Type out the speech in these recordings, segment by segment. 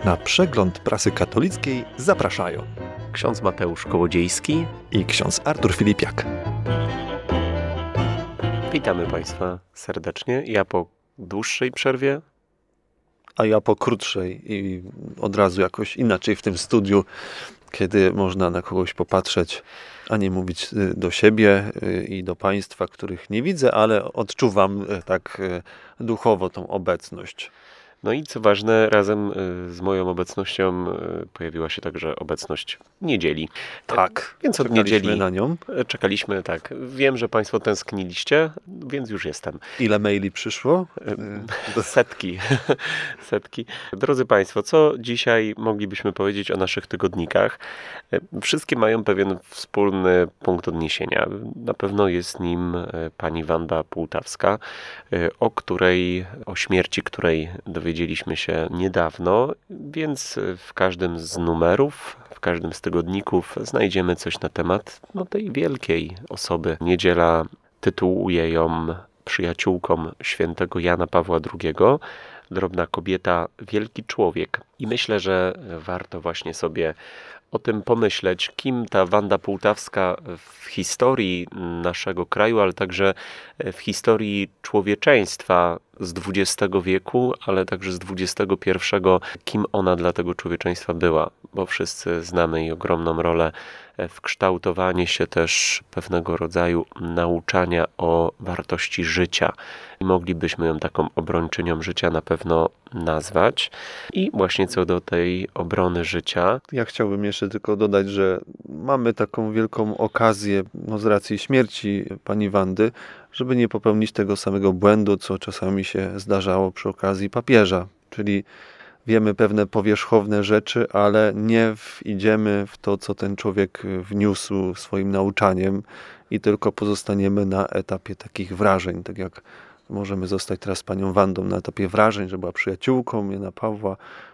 Na przegląd prasy katolickiej zapraszają ksiądz Mateusz Kołodziejski i ksiądz Artur Filipiak. Witamy Państwa serdecznie. Ja po dłuższej przerwie. A ja po krótszej i od razu jakoś inaczej w tym studiu, kiedy można na kogoś popatrzeć, a nie mówić do siebie i do Państwa, których nie widzę, ale odczuwam tak duchowo tą obecność. No i co ważne, razem z moją obecnością pojawiła się także obecność niedzieli. Tak, więc od niedzieli na nią. Czekaliśmy, tak. Wiem, że Państwo tęskniliście, więc już jestem. Ile maili przyszło? Setki. Setki. Drodzy Państwo, co dzisiaj moglibyśmy powiedzieć o naszych tygodnikach? Wszystkie mają pewien wspólny punkt odniesienia. Na pewno jest nim pani Wanda Pułtawska, o śmierci której dowiedzieliśmy się niedawno, więc w każdym z numerów, w każdym z tygodników znajdziemy coś na temat tej wielkiej osoby. Niedziela tytułuje ją przyjaciółką świętego Jana Pawła II, drobna kobieta, wielki człowiek. I myślę, że warto właśnie sobie o tym pomyśleć, kim ta Wanda Pułtawska w historii naszego kraju, ale także w historii człowieczeństwa z XX wieku, ale także z XXI, kim ona dla tego człowieczeństwa była, bo wszyscy znamy jej ogromną rolę w kształtowaniu się też pewnego rodzaju nauczania o wartości życia. I moglibyśmy ją taką obrończynią życia na pewno nazwać. I właśnie co do tej obrony życia. Ja chciałbym jeszcze tylko dodać, że mamy taką wielką okazję z racji śmierci pani Wandy, żeby nie popełnić tego samego błędu, co czasami się zdarzało przy okazji papieża. Czyli wiemy pewne powierzchowne rzeczy, ale nie idziemy w to, co ten człowiek wniósł swoim nauczaniem i tylko pozostaniemy na etapie takich wrażeń, tak jak możemy zostać teraz panią Wandą na etapie wrażeń, że była przyjaciółką Jana Pawła,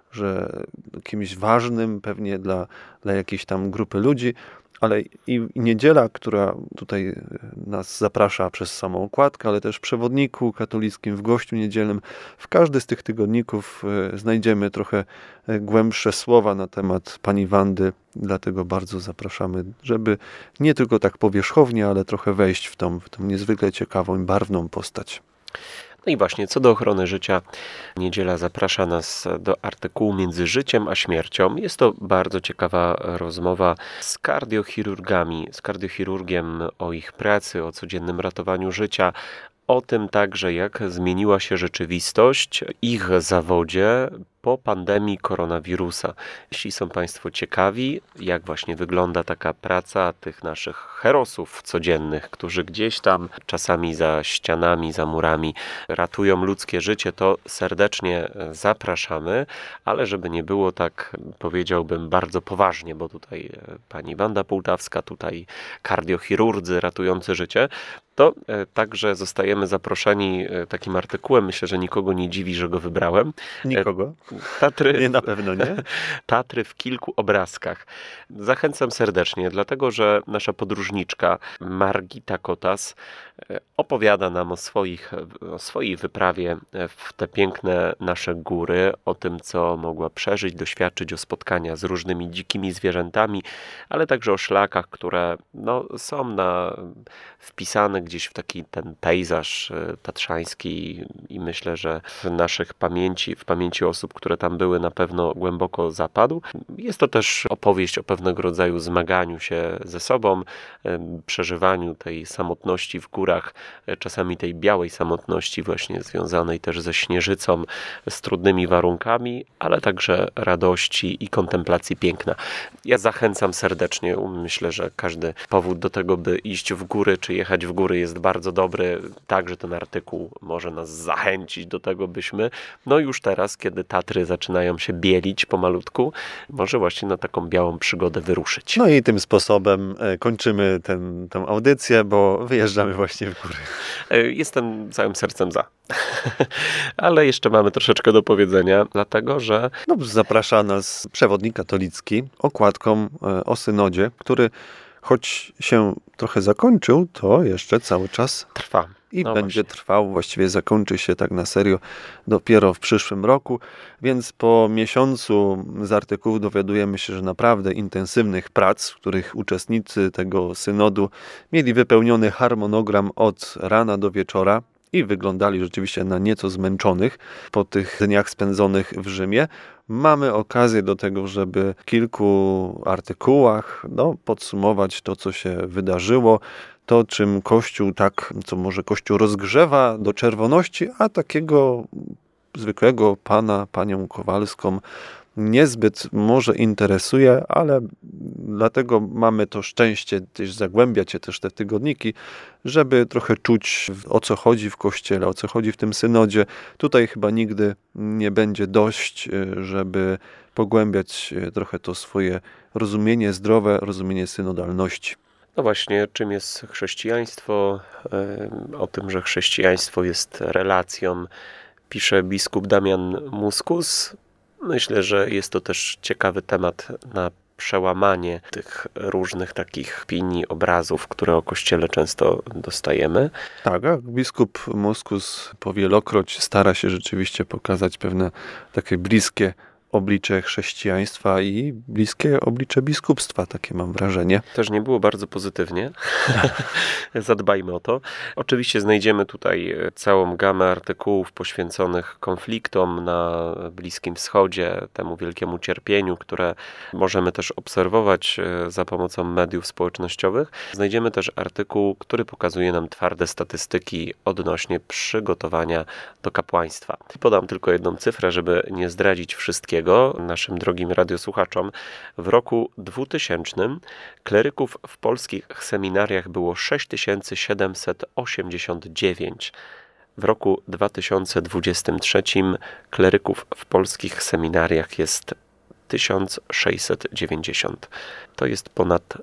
że kimś ważnym pewnie dla jakiejś tam grupy ludzi, ale i niedziela, która tutaj nas zaprasza przez samą okładkę, ale też w przewodniku katolickim, w gościu niedzielnym. W każdy z tych tygodników znajdziemy trochę głębsze słowa na temat pani Wandy, dlatego bardzo zapraszamy, żeby nie tylko tak powierzchownie, ale trochę wejść w tą niezwykle ciekawą i barwną postać. No i właśnie, co do ochrony życia, niedziela zaprasza nas do artykułu Między życiem a śmiercią. Jest to bardzo ciekawa rozmowa z kardiochirurgami, z kardiochirurgiem o ich pracy, o codziennym ratowaniu życia, o tym także, jak zmieniła się rzeczywistość w ich zawodzie po pandemii koronawirusa. Jeśli są Państwo ciekawi, jak właśnie wygląda taka praca tych naszych herosów codziennych, którzy gdzieś tam czasami za ścianami, za murami ratują ludzkie życie, to serdecznie zapraszamy, ale żeby nie było tak, powiedziałbym, bardzo poważnie, bo tutaj pani Wanda Pułtawska, tutaj kardiochirurdzy ratujący życie, to także zostajemy zaproszeni takim artykułem. Myślę, że nikogo nie dziwi, że go wybrałem. Nikogo? Tatry, nie, na pewno nie. Tatry w kilku obrazkach. Zachęcam serdecznie, dlatego że nasza podróżniczka Margita Kotas opowiada nam o swojej wyprawie w te piękne nasze góry, o tym, co mogła przeżyć, doświadczyć, o spotkania z różnymi dzikimi zwierzętami, ale także o szlakach, które są wpisane gdzieś w taki ten pejzaż tatrzański i myślę, że w pamięci osób, które tam były, na pewno głęboko zapadł. Jest to też opowieść o pewnego rodzaju zmaganiu się ze sobą, przeżywaniu tej samotności w górach, czasami tej białej samotności właśnie związanej też ze śnieżycą, z trudnymi warunkami, ale także radości i kontemplacji piękna. Ja zachęcam serdecznie, myślę, że każdy powód do tego, by iść w góry, czy jechać w góry jest bardzo dobry. Także ten artykuł może nas zachęcić do tego, byśmy już teraz, kiedy Tatry zaczynają się bielić pomalutku, może właśnie na taką białą przygodę wyruszyć. No i tym sposobem kończymy tę audycję, bo wyjeżdżamy właśnie w góry. Jestem całym sercem za. Ale jeszcze mamy troszeczkę do powiedzenia, dlatego że zaprasza nas przewodnik katolicki okładką o synodzie, który choć się trochę zakończył, to jeszcze cały czas i No będzie właśnie. trwał, właściwie zakończy się tak na serio dopiero w przyszłym roku, więc po miesiącu z artykułów dowiadujemy się, że naprawdę intensywnych prac, w których uczestnicy tego synodu mieli wypełniony harmonogram od rana do wieczora i wyglądali rzeczywiście na nieco zmęczonych po tych dniach spędzonych w Rzymie. Mamy okazję do tego, żeby w kilku artykułach podsumować to, co się wydarzyło, to czym Kościół co może Kościół rozgrzewa do czerwoności, a takiego zwykłego panią Kowalską niezbyt może interesuje, ale dlatego mamy to szczęście też zagłębiać się też te tygodniki, żeby trochę czuć, o co chodzi w Kościele, o co chodzi w tym synodzie. Tutaj chyba nigdy nie będzie dość, żeby pogłębiać trochę to swoje rozumienie, zdrowe rozumienie synodalności. No właśnie, czym jest chrześcijaństwo? O tym, że chrześcijaństwo jest relacją, pisze biskup Damian Muskus. Myślę, że jest to też ciekawy temat na przełamanie tych różnych takich opinii, obrazów, które o Kościele często dostajemy. Tak, a biskup Muskus powielokroć stara się rzeczywiście pokazać pewne takie bliskie oblicze chrześcijaństwa i bliskie oblicze biskupstwa, takie mam wrażenie. Też nie było bardzo pozytywnie. Zadbajmy o to. Oczywiście znajdziemy tutaj całą gamę artykułów poświęconych konfliktom na Bliskim Wschodzie, temu wielkiemu cierpieniu, które możemy też obserwować za pomocą mediów społecznościowych. Znajdziemy też artykuł, który pokazuje nam twarde statystyki odnośnie przygotowania do kapłaństwa. Podam tylko jedną cyfrę, żeby nie zdradzić wszystkiego naszym drogim radiosłuchaczom. W roku 2000 kleryków w polskich seminariach było 6789. W roku 2023 kleryków w polskich seminariach jest 1690. To jest ponad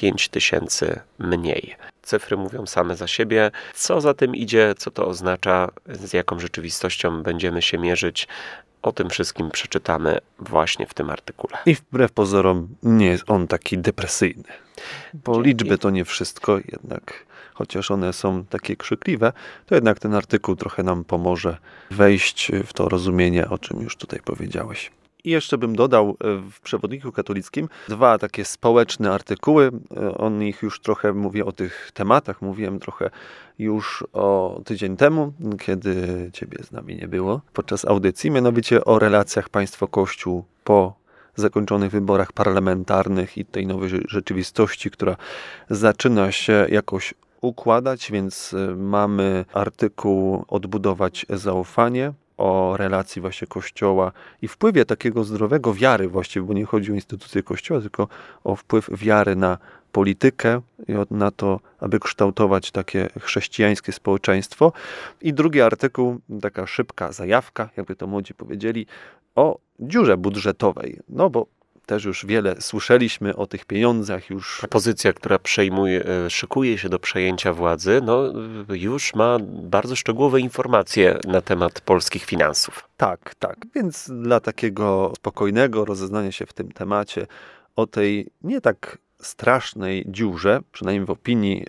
5000 mniej. Cyfry mówią same za siebie. Co za tym idzie, co to oznacza, z jaką rzeczywistością będziemy się mierzyć, o tym wszystkim przeczytamy właśnie w tym artykule. I wbrew pozorom nie jest on taki depresyjny. Bo Dzięki. liczby to nie wszystko, jednak chociaż one są takie krzykliwe, to jednak ten artykuł trochę nam pomoże wejść w to rozumienie, o czym już tutaj powiedziałeś. I jeszcze bym dodał w Przewodniku Katolickim 2 takie społeczne artykuły. O nich już trochę mówię, o tych tematach mówiłem trochę już tydzień temu, kiedy ciebie z nami nie było podczas audycji, mianowicie o relacjach państwo-kościół po zakończonych wyborach parlamentarnych i tej nowej rzeczywistości, która zaczyna się jakoś układać, więc mamy artykuł Odbudować zaufanie, o relacji właśnie Kościoła i wpływie takiego zdrowego wiary właściwie, bo nie chodzi o instytucję Kościoła, tylko o wpływ wiary na politykę i na to, aby kształtować takie chrześcijańskie społeczeństwo. I drugi artykuł, taka szybka zajawka, jakby to młodzi powiedzieli, o dziurze budżetowej. No bo też już wiele słyszeliśmy o tych pieniądzach, już Opozycja, która szykuje się do przejęcia władzy, już ma bardzo szczegółowe informacje na temat polskich finansów. Tak. Więc dla takiego spokojnego rozeznania się w tym temacie o tej nie tak strasznej dziurze, przynajmniej w opinii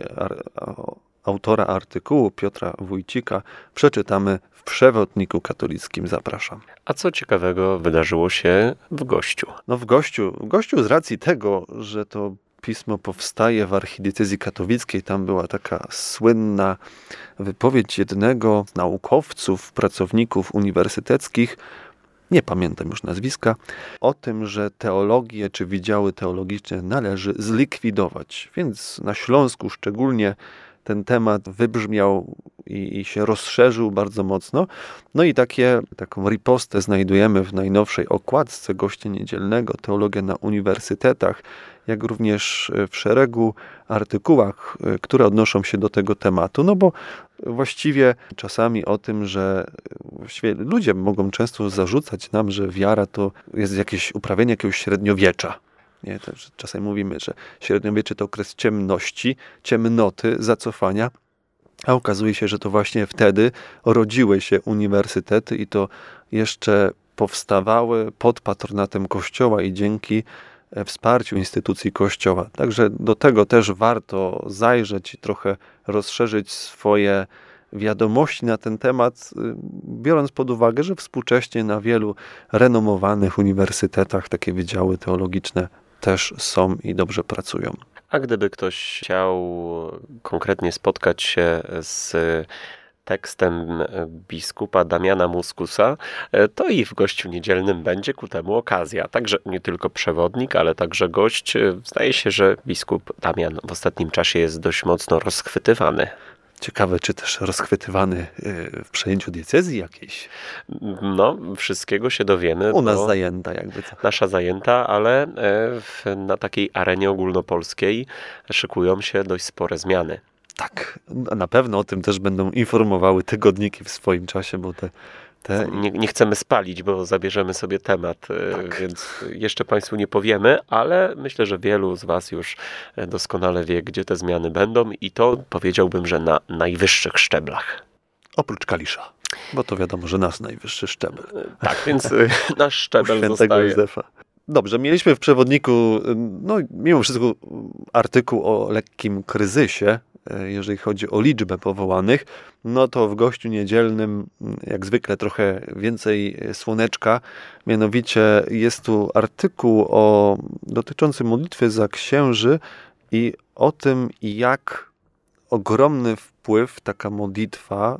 autora artykułu Piotra Wójcika, przeczytamy w Przewodniku Katolickim. Zapraszam. A co ciekawego wydarzyło się w Gościu? W Gościu z racji tego, że to pismo powstaje w archidiecezji katowickiej, tam była taka słynna wypowiedź jednego z naukowców, pracowników uniwersyteckich, nie pamiętam już nazwiska, o tym, że teologię czy wydziały teologiczne należy zlikwidować. Więc na Śląsku szczególnie ten temat wybrzmiał i się rozszerzył bardzo mocno. No i taką ripostę znajdujemy w najnowszej okładce Gościa Niedzielnego, Teologia na uniwersytetach, jak również w szeregu artykułach, które odnoszą się do tego tematu. No bo właściwie czasami o tym, że właściwie ludzie mogą często zarzucać nam, że wiara to jest jakieś uprawienie jakiegoś średniowiecza. Nie, też czasem mówimy, że średniowiecze to okres ciemności, ciemnoty, zacofania, a okazuje się, że to właśnie wtedy rodziły się uniwersytety i to jeszcze powstawały pod patronatem Kościoła i dzięki wsparciu instytucji Kościoła. Także do tego też warto zajrzeć i trochę rozszerzyć swoje wiadomości na ten temat, biorąc pod uwagę, że współcześnie na wielu renomowanych uniwersytetach takie wydziały teologiczne też są i dobrze pracują. A gdyby ktoś chciał konkretnie spotkać się z tekstem biskupa Damiana Muskusa, to i w Gościu Niedzielnym będzie ku temu okazja. Także nie tylko przewodnik, ale także gość. Zdaje się, że biskup Damian w ostatnim czasie jest dość mocno rozchwytywany. Ciekawe, czy też rozchwytywany w przejęciu diecezji jakiejś? No, wszystkiego się dowiemy. U nas zajęta jakby co. Nasza zajęta, ale na takiej arenie ogólnopolskiej szykują się dość spore zmiany. Tak, na pewno o tym też będą informowały tygodniki w swoim czasie, bo te... Nie chcemy spalić, bo zabierzemy sobie temat, więc jeszcze Państwu nie powiemy, ale myślę, że wielu z Was już doskonale wie, gdzie te zmiany będą i to powiedziałbym, że na najwyższych szczeblach. Oprócz Kalisza, bo to wiadomo, że nasz najwyższy szczebel. Tak, więc nasz szczebel Świętego zostaje. Józefa. Dobrze, mieliśmy w przewodniku, no mimo wszystko, artykuł o lekkim kryzysie, jeżeli chodzi o liczbę powołanych, no to w Gościu Niedzielnym jak zwykle trochę więcej słoneczka. Mianowicie jest tu artykuł dotyczący modlitwy za księży i o tym, jak ogromny wpływ taka modlitwa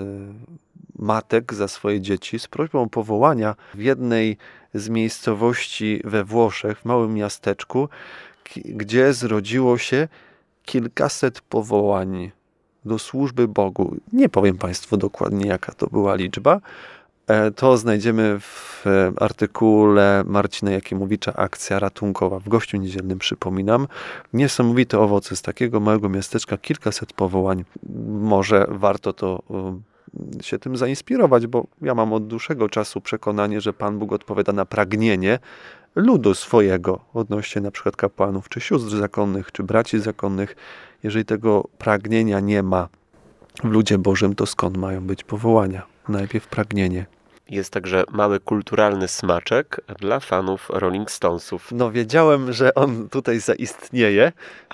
matek za swoje dzieci z prośbą o powołania w jednej z miejscowości we Włoszech, w małym miasteczku, gdzie zrodziło się kilkaset powołań do służby Bogu. Nie powiem Państwu dokładnie, jaka to była liczba. To znajdziemy w artykule Marcina Jakiemowicza Akcja ratunkowa w Gościu Niedzielnym, przypominam. Niesamowite owoce z takiego małego miasteczka, kilkaset powołań. Może warto to się tym zainspirować, bo ja mam od dłuższego czasu przekonanie, że Pan Bóg odpowiada na pragnienie ludu swojego odnośnie na przykład kapłanów, czy sióstr zakonnych, czy braci zakonnych. Jeżeli tego pragnienia nie ma w ludzie Bożym, to skąd mają być powołania? Najpierw pragnienie. Jest także mały kulturalny smaczek dla fanów Rolling Stonesów. No wiedziałem, że on tutaj zaistnieje.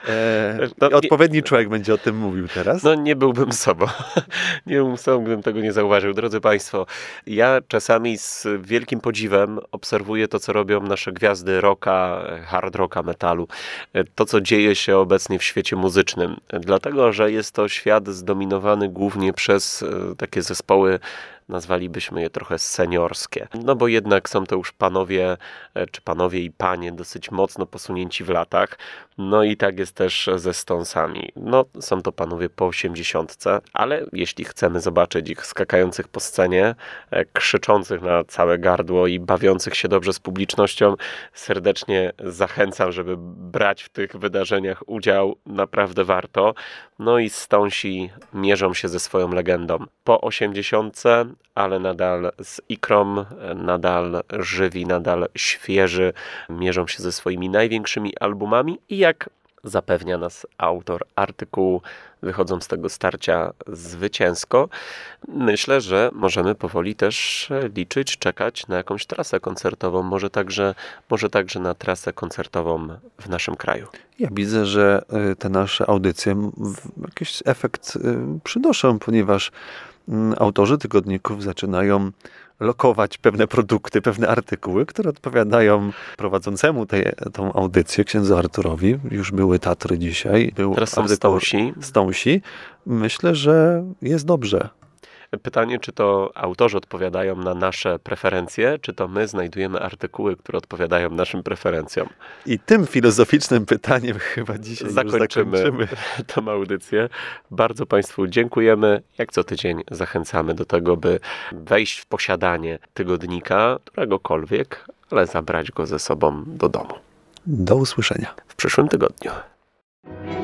Odpowiedni człowiek będzie o tym mówił teraz. No nie byłbym sobą. Nie byłbym sobą, gdybym tego nie zauważył. Drodzy Państwo, ja czasami z wielkim podziwem obserwuję to, co robią nasze gwiazdy rocka, hard rocka, metalu. To, co dzieje się obecnie w świecie muzycznym. Dlatego, że jest to świat zdominowany głównie przez takie zespoły, nazwalibyśmy je trochę seniorskie. No bo jednak są to już panowie i panie dosyć mocno posunięci w latach. No i tak jest też ze Stonesami. No są to panowie po 80, ale jeśli chcemy zobaczyć ich skakających po scenie, krzyczących na całe gardło i bawiących się dobrze z publicznością, serdecznie zachęcam, żeby brać w tych wydarzeniach udział. Naprawdę warto. No i Stonesi mierzą się ze swoją legendą. Po 80, ale nadal z ikrą, nadal żywi, nadal świeży, mierzą się ze swoimi największymi albumami i jak zapewnia nas autor artykułu, wychodzą z tego starcia zwycięsko. Myślę, że możemy powoli też liczyć, czekać na jakąś trasę koncertową, może także na trasę koncertową w naszym kraju. Ja widzę, że te nasze audycje jakiś efekt przynoszą, ponieważ autorzy tygodników zaczynają lokować pewne produkty, pewne artykuły, które odpowiadają prowadzącemu tą audycję, księdzu Arturowi. Już były Tatry dzisiaj. Teraz są Stonesi. Myślę, że jest dobrze. Pytanie, czy to autorzy odpowiadają na nasze preferencje, czy to my znajdujemy artykuły, które odpowiadają naszym preferencjom. I tym filozoficznym pytaniem chyba dzisiaj zakończymy tę audycję. Bardzo Państwu dziękujemy. Jak co tydzień zachęcamy do tego, by wejść w posiadanie tygodnika, któregokolwiek, ale zabrać go ze sobą do domu. Do usłyszenia w przyszłym tygodniu.